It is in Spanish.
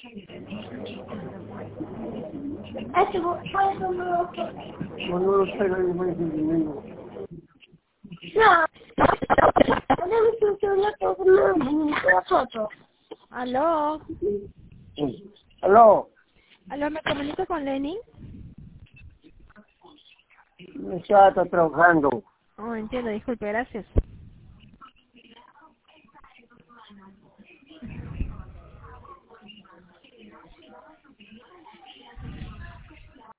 No lo sé, no voy a decir. Aló. Aló, Aló, ¿me comunico con Lenin? me está trabajando. Oh, entiendo, disculpe, gracias.